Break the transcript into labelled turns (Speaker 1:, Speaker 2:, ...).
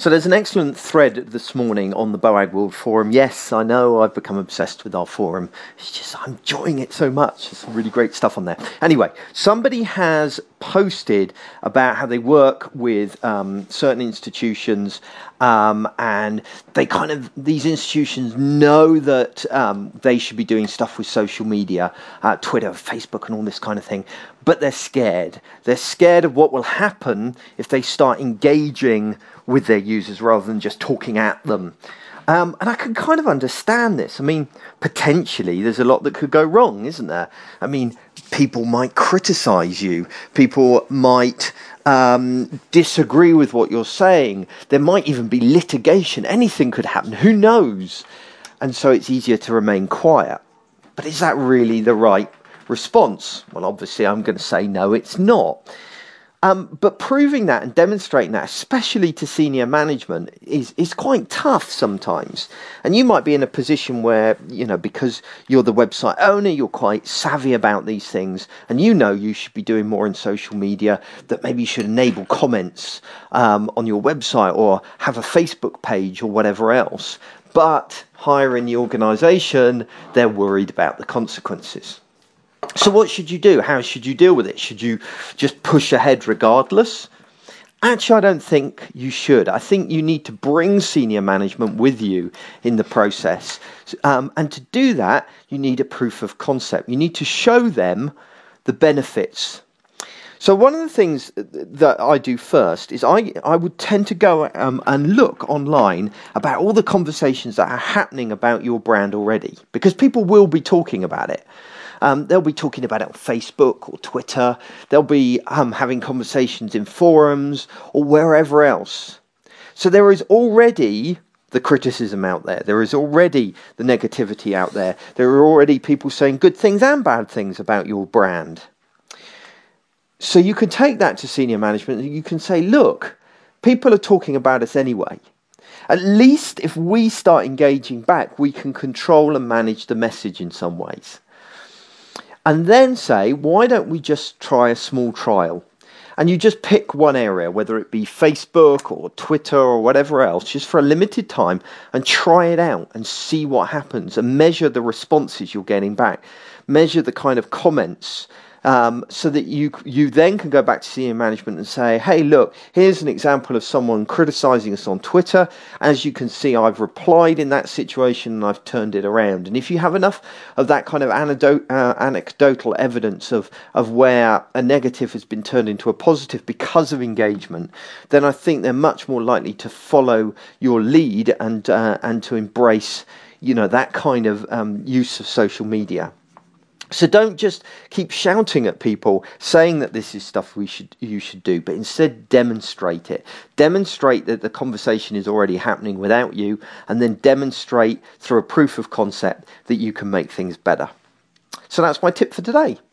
Speaker 1: So there's an excellent thread this morning on the BOAG World Forum. Yes, I know I've become obsessed with our forum. It's just I'm enjoying it so much. There's some really great stuff on there. Anyway, somebody has posted about how they work with certain institutions and these institutions know that they should be doing stuff with social media, Twitter, Facebook and all this kind of thing, but they're scared. They're scared of what will happen if they start engaging with their users rather than just talking at them. And I can kind of understand this. I mean, potentially there's a lot that could go wrong, isn't there? I mean, people might criticize you. People might disagree with what you're saying. There might even be litigation. Anything could happen. Who knows? And so it's easier to remain quiet. But is that really the right response? Well, obviously I'm going to say no, it's not. But proving that and demonstrating that, especially to senior management, is quite tough sometimes. And you might be in a position where, because you're the website owner, you're quite savvy about these things, and you should be doing more in social media, that maybe you should enable comments on your website or have a Facebook page or whatever else. But higher in the organisation, they're worried about the consequences. So what should you do? How should you deal with it? Should you just push ahead regardless? Actually, I don't think you should. I think you need to bring senior management with you in the process. And to do that, you need a proof of concept. You need to show them the benefits. So one of the things that I do first is I would tend to go and look online about all the conversations that are happening about your brand already, because people will be talking about it. They'll be talking about it on Facebook or Twitter. They'll be having conversations in forums or wherever else. So there is already the criticism out there. There is already the negativity out there. There are already people saying good things and bad things about your brand. So you can take that to senior management and you can say, look, people are talking about us anyway. At least if we start engaging back, we can control and manage the message in some ways. And then say, why don't we just try a small trial? And you just pick one area, whether it be Facebook or Twitter or whatever else, just for a limited time, and try it out and see what happens and measure the responses you're getting back. Measure the kind of comments so that you then can go back to senior management and say, hey, look, here's an example of someone criticizing us on Twitter. As you can see, I've replied in that situation and I've turned it around. And if you have enough of that kind of anecdotal evidence of where a negative has been turned into a positive because of engagement, then I think they're much more likely to follow your lead and to embrace, that kind of use of social media. So don't just keep shouting at people, saying that this is stuff you should do, but instead demonstrate it. Demonstrate that the conversation is already happening without you, and then demonstrate through a proof of concept that you can make things better. So that's my tip for today.